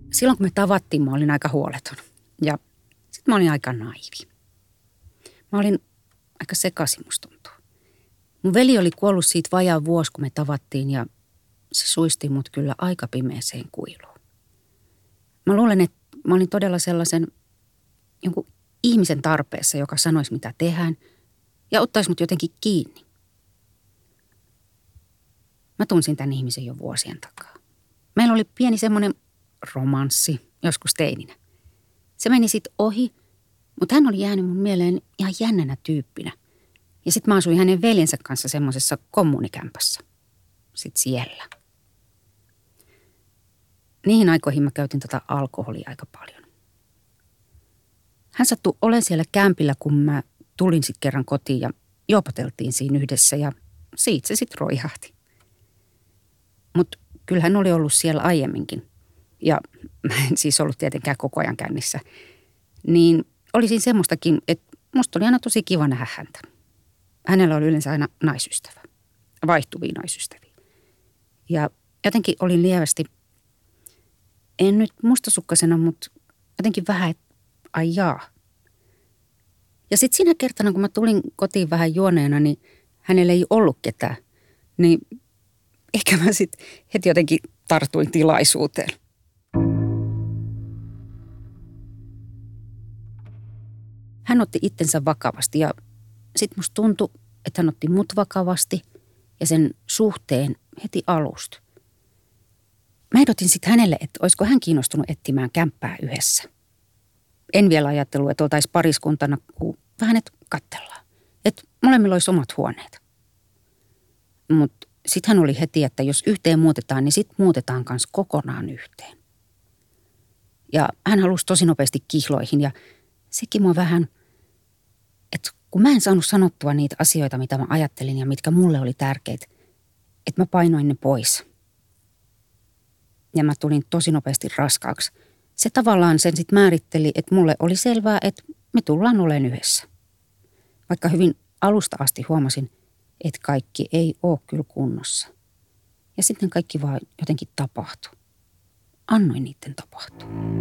silloin kun me tavattiin, mä olin aika huoleton. Ja sitten mä olin aika naivi. Mä olin aika sekaisin, musta tuntuu. Mun veli oli kuollut siitä vajaa vuosi, kun me tavattiin, ja se suisti mut kyllä aika pimeeseen kuiluun. Mä luulen, että mä olin todella sellaisen jonkun ihmisen tarpeessa, joka sanoisi mitä tehdään ja ottaisi mut jotenkin kiinni. Mä tunsin tämän ihmisen jo vuosien takaa. Meillä oli pieni semmoinen romanssi joskus teininä. Se meni sitten ohi, mutta hän oli jäänyt mun mieleen ihan jännänä tyyppinä. Ja sitten mä asuin hänen veljensä kanssa semmoisessa kommunikämpässä. Sitten siellä. Niihin aikoihin mä käytin alkoholia aika paljon. Hän sattui olemaan siellä kämpillä, kun mä tulin sitten kerran kotiin ja juopoteltiin siinä yhdessä ja siitä se sitten roihahti. Mutta kyllä hän oli ollut siellä aiemminkin. Ja mä en siis ollut tietenkään koko ajan kännissä. Niin olisin semmoistakin, että musta oli aina tosi kiva nähdä häntä. Hänellä oli yleensä aina naisystävä, vaihtuvia naisystäviä. Ja jotenkin olin lievästi, en nyt mustasukkaisena, mutta jotenkin vähän, että ai jaa. Ja sitten siinä kertana, kun mä tulin kotiin vähän juoneena, niin hänellä ei ollut ketään. Niin ehkä mä sitten heti jotenkin tartuin tilaisuuteen. Hän otti itsensä vakavasti ja sitten musta tuntui, että hän otti mut vakavasti ja sen suhteen heti alusta. Mä ehdotin sitten hänelle, että olisiko hän kiinnostunut etsimään kämppää yhdessä. En vielä ajatellut, että oltaisiin pariskuntana, kun vähän et katsellaan. Että molemmilla olisi omat huoneet. Mutta sitten hän oli heti, että jos yhteen muutetaan, niin sitten muutetaan kanssa kokonaan yhteen. Ja hän halusi tosi nopeasti kihloihin ja sekin mua vähän, että kun mä en saanut sanottua niitä asioita, mitä mä ajattelin ja mitkä mulle oli tärkeitä, että mä painoin ne pois. Ja mä tulin tosi nopeasti raskaaksi. Se tavallaan sen sitten määritteli, että mulle oli selvää, että me tullaan olemaan yhdessä. Vaikka hyvin alusta asti huomasin, että kaikki ei ole kyllä kunnossa. Ja sitten kaikki vaan jotenkin tapahtui. Annoin niiden tapahtua.